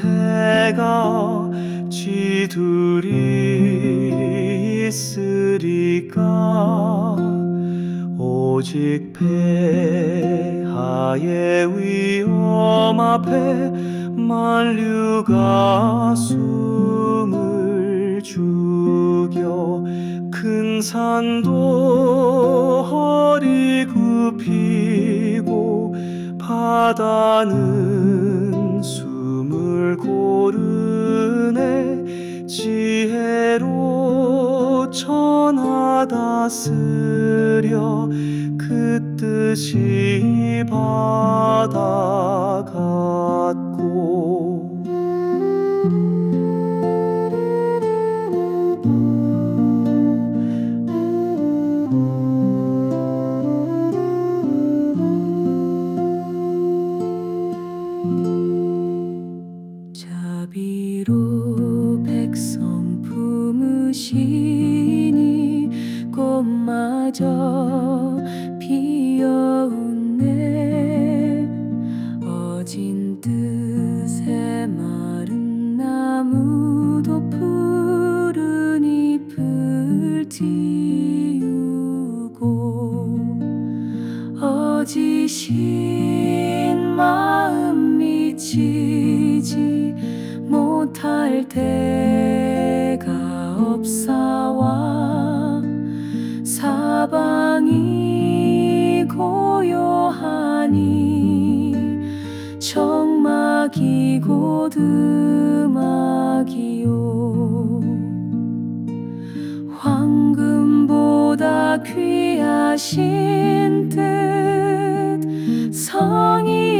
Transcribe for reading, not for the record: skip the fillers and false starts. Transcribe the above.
해가 지둘이 있으리까 오직 폐하의 위험 앞에 만류가 숨을 죽여 큰 산도 허리 굽히고 바다는 숨을 고르네 지혜로 천하다 쓰려 그 뜻이 바다 같고 자비로 백성 품으시니 꽃마저 피어오네 어진 뜻에 마른 나무도 푸른 잎을 띄우고 어지신 마음 미치지 못할 때가 없사와 사방이 고요하니 적막이 곧 음악이요 황금보다 귀하신 뜻 성이